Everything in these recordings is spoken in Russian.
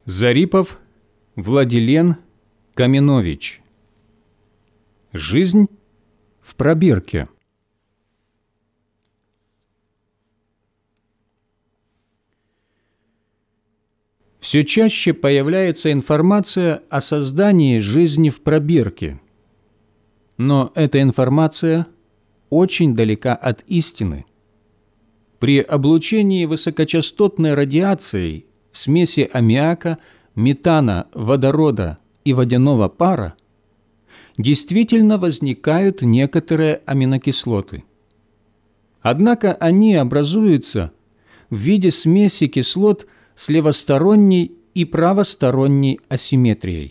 Зарипов Владилен Каменович. Жизнь в пробирке. Все чаще появляется информация о создании жизни в пробирке. Но эта информация очень далека от истины. При облучении высокочастотной радиацией смеси аммиака, метана, водорода и водяного пара действительно возникают некоторые аминокислоты. Однако они образуются в виде смеси кислот с левосторонней и правосторонней асимметрией.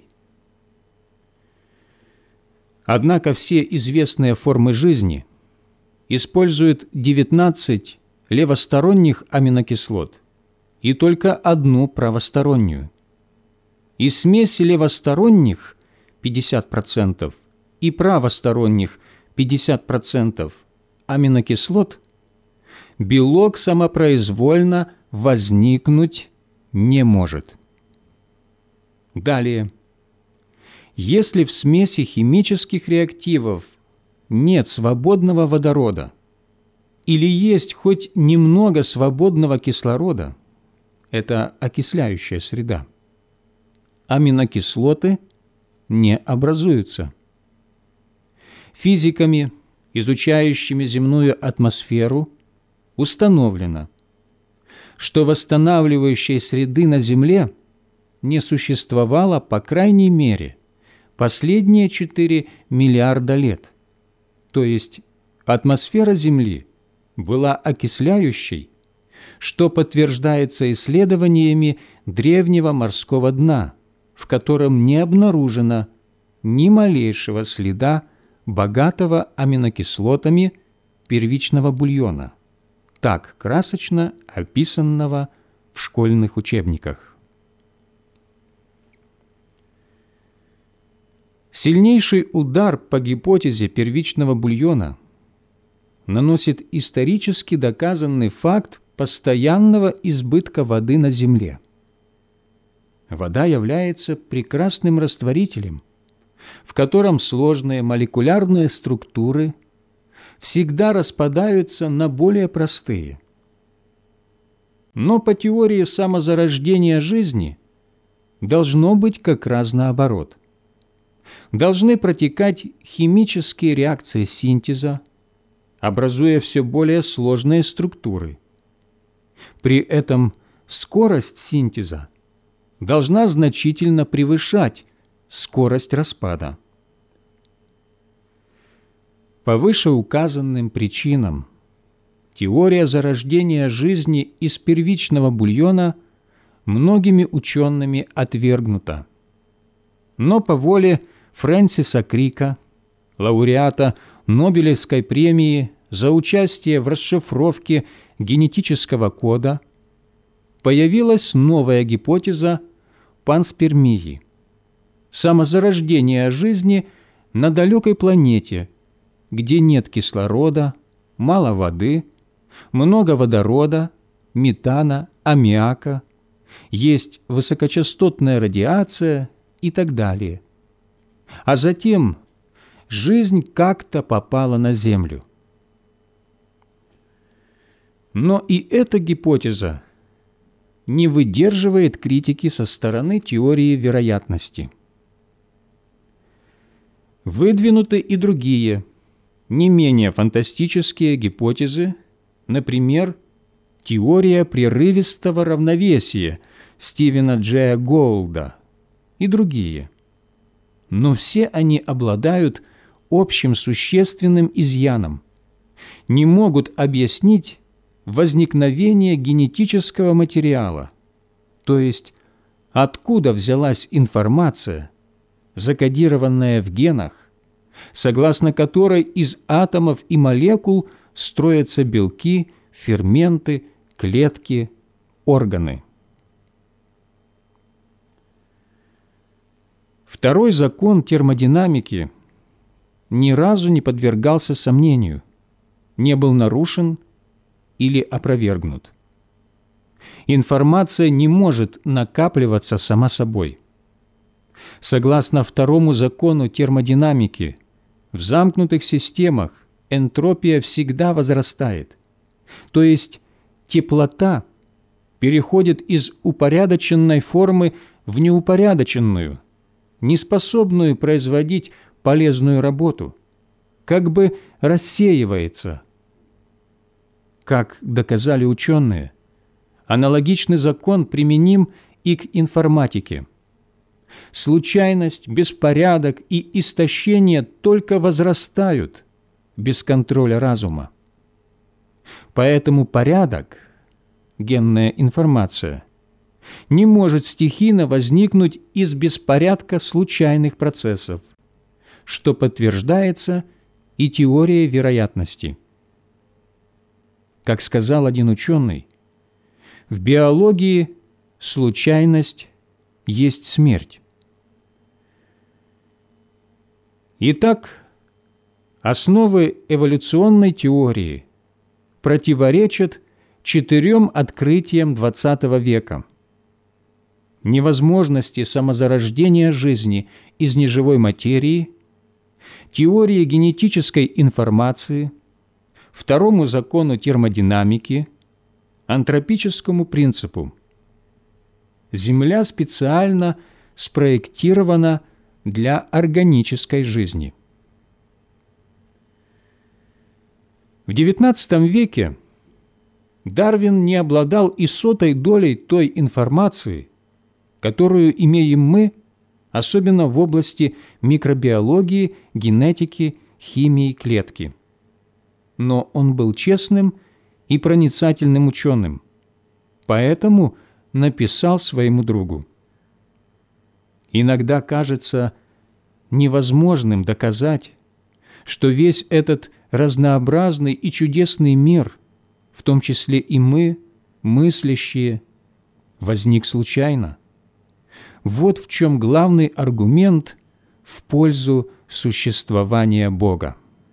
Однако все известные формы жизни используют 19 левосторонних аминокислот и только одну правостороннюю. Из смеси левосторонних 50% и правосторонних 50% аминокислот белок самопроизвольно возникнуть не может. Далее. Если в смеси химических реактивов нет свободного водорода или есть хоть немного свободного кислорода, это окисляющая среда, аминокислоты не образуются. Физиками, изучающими земную атмосферу, установлено, что восстанавливающей среды на Земле не существовало по крайней мере последние 4 миллиарда лет. То есть атмосфера Земли была окисляющей, что подтверждается исследованиями древнего морского дна, в котором не обнаружено ни малейшего следа богатого аминокислотами первичного бульона, так красочно описанного в школьных учебниках. Сильнейший удар по гипотезе первичного бульона наносит исторически доказанный факт постоянного избытка воды на Земле. Вода является прекрасным растворителем, в котором сложные молекулярные структуры всегда распадаются на более простые. Но по теории самозарождения жизни должно быть как раз наоборот. Должны протекать химические реакции синтеза, образуя все более сложные структуры. При этом скорость синтеза должна значительно превышать скорость распада. По вышеуказанным причинам теория зарождения жизни из первичного бульона многими учеными отвергнута. Но по воле Фрэнсиса Крика, лауреата Нобелевской премии за участие в расшифровке генетического кода, появилась новая гипотеза панспермии – самозарождения жизни на далекой планете, где нет кислорода, мало воды, много водорода, метана, аммиака, есть высокочастотная радиация и так далее. А затем жизнь как-то попала на Землю. Но и эта гипотеза не выдерживает критики со стороны теории вероятности. Выдвинуты и другие, не менее фантастические гипотезы, например, теория прерывистого равновесия Стивена Джея Гоулда и другие. Но все они обладают общим существенным изъяном, не могут объяснить возникновение генетического материала, то есть откуда взялась информация, закодированная в генах, согласно которой из атомов и молекул строятся белки, ферменты, клетки, органы. Второй закон термодинамики ни разу не подвергался сомнению, не был нарушен или опровергнут. Информация не может накапливаться сама собой. Согласно второму закону термодинамики, в замкнутых системах энтропия всегда возрастает, то есть теплота переходит из упорядоченной формы в неупорядоченную, неспособную производить полезную работу, как бы рассеивается. Как доказали ученые, аналогичный закон применим и к информатике. Случайность, беспорядок и истощение только возрастают без контроля разума. Поэтому порядок, генная информация, не может стихийно возникнуть из беспорядка случайных процессов, что подтверждается и теорией вероятности. Как сказал один ученый, в биологии случайность есть смерть. Итак, основы эволюционной теории противоречат 4 открытиям XX века: невозможности самозарождения жизни из неживой материи, теории генетической информации, второму закону термодинамики, антропическому принципу. Земля специально спроектирована для органической жизни. В XIX веке Дарвин не обладал и сотой долей той информации, которую имеем мы, особенно в области микробиологии, генетики, химии клетки. Но он был честным и проницательным ученым, поэтому написал своему другу: «Иногда кажется невозможным доказать, что весь этот разнообразный и чудесный мир, в том числе и мы, мыслящие, возник случайно. Вот в чем главный аргумент в пользу существования Бога».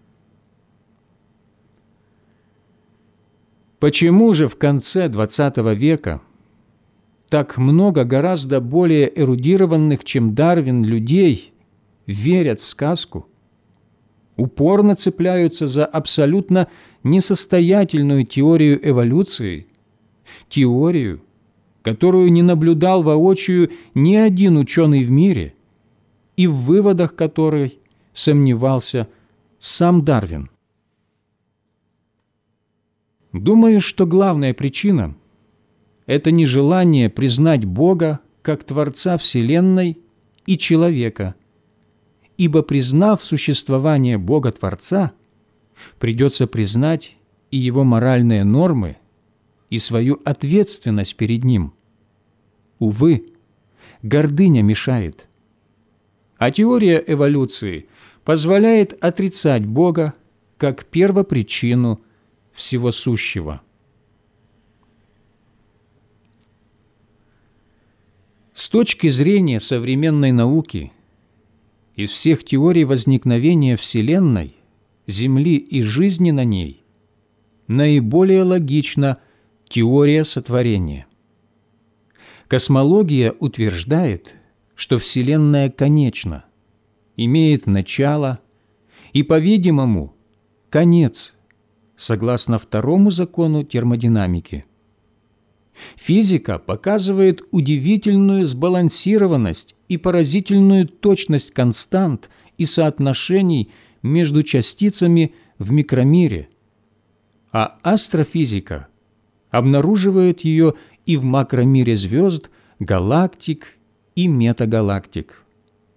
Почему же в конце XX века так много гораздо более эрудированных, чем Дарвин, людей верят в сказку, упорно цепляются за абсолютно несостоятельную теорию эволюции, теорию, которую не наблюдал воочию ни один ученый в мире, и в выводах которой сомневался сам Дарвин? Думаю, что главная причина – это нежелание признать Бога как Творца Вселенной и человека, ибо, признав существование Бога-Творца, придется признать и Его моральные нормы, и свою ответственность перед Ним. Увы, гордыня мешает. А теория эволюции позволяет отрицать Бога как первопричину всего сущего. С точки зрения современной науки, из всех теорий возникновения Вселенной, Земли и жизни на ней, наиболее логична теория сотворения. Космология утверждает, что Вселенная конечна, имеет начало и, по-видимому, конец, согласно второму закону термодинамики. Физика показывает удивительную сбалансированность и поразительную точность констант и соотношений между частицами в микромире, а астрофизика обнаруживает ее и в макромире звезд, галактик и метагалактик.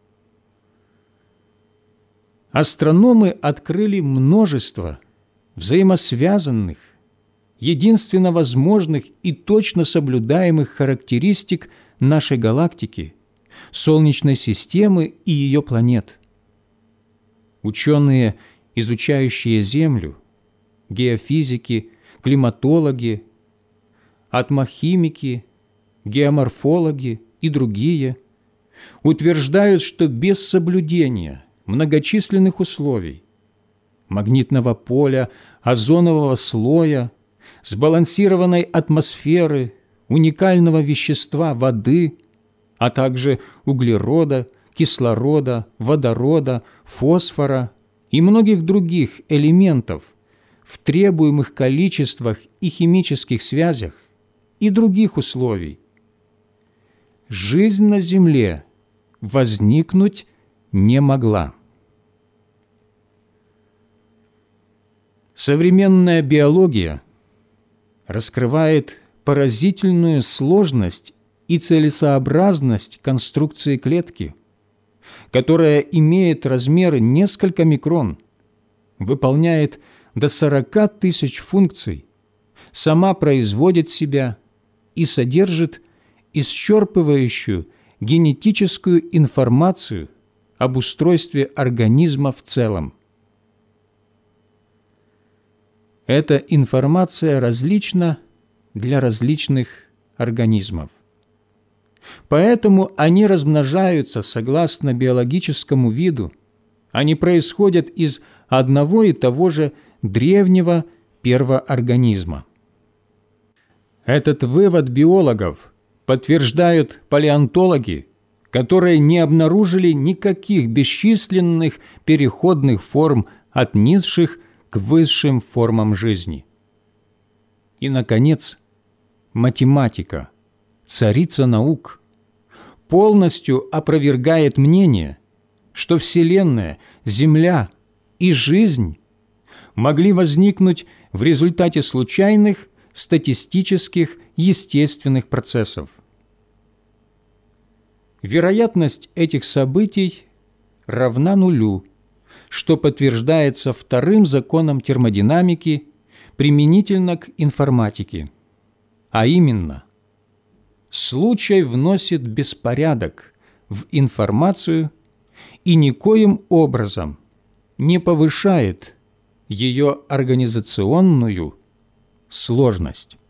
Астрономы открыли множество взаимосвязанных, единственно возможных и точно соблюдаемых характеристик нашей галактики, Солнечной системы и ее планет. Ученые, изучающие Землю, геофизики, климатологи, атмохимики, геоморфологи и другие, утверждают, что без соблюдения многочисленных условий магнитного поля, озонового слоя, сбалансированной атмосферы, уникального вещества воды, а также углерода, кислорода, водорода, фосфора и многих других элементов в требуемых количествах и химических связях и других условий, жизнь на Земле возникнуть не могла. Современная биология раскрывает поразительную сложность и целесообразность конструкции клетки, которая имеет размеры несколько микрон, выполняет до 40 тысяч функций, сама производит себя и содержит исчерпывающую генетическую информацию об устройстве организма в целом. Эта информация различна для различных организмов. Поэтому они размножаются согласно биологическому виду, они происходят из одного и того же древнего первоорганизма. Этот вывод биологов подтверждают палеонтологи, которые не обнаружили никаких бесчисленных переходных форм от низших к высшим формам жизни. И, наконец, математика, царица наук, полностью опровергает мнение, что Вселенная, Земля и жизнь могли возникнуть в результате случайных статистических естественных процессов. Вероятность этих событий равна нулю, что подтверждается вторым законом термодинамики применительно к информатике, а именно, случай вносит беспорядок в информацию и никоим образом не повышает ее организационную сложность.